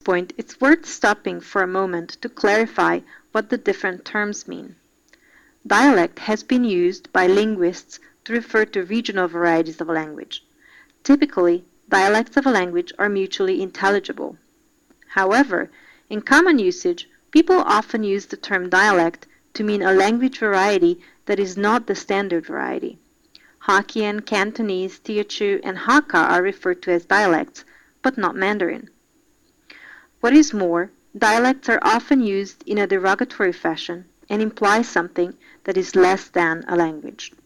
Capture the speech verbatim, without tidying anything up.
point, it's worth stopping for a moment to clarify what the different terms mean. Dialect has been used by linguists to refer to regional varieties of a language. Typically, dialects of a language are mutually intelligible. However, in common usage, people often use the term dialect to mean a language variety that is not the standard variety. Hokkien, Cantonese, Teochew, and Hakka are referred to as dialects, but not Mandarin. What is more, dialects are often used in a derogatory fashion and imply something that is less than a language.